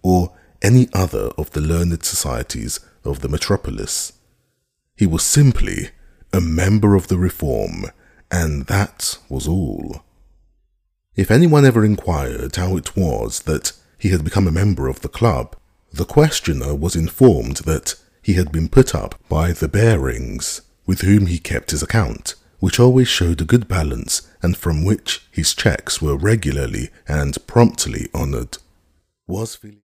or any other of the learned societies of the metropolis. He was simply a member of the Reform, and that was all. If anyone ever inquired how it was that he had become a member of the club, the questioner was informed that he had been put up by the Barings, with whom he kept his account, which always showed a good balance and from which his checks were regularly and promptly honoured. Was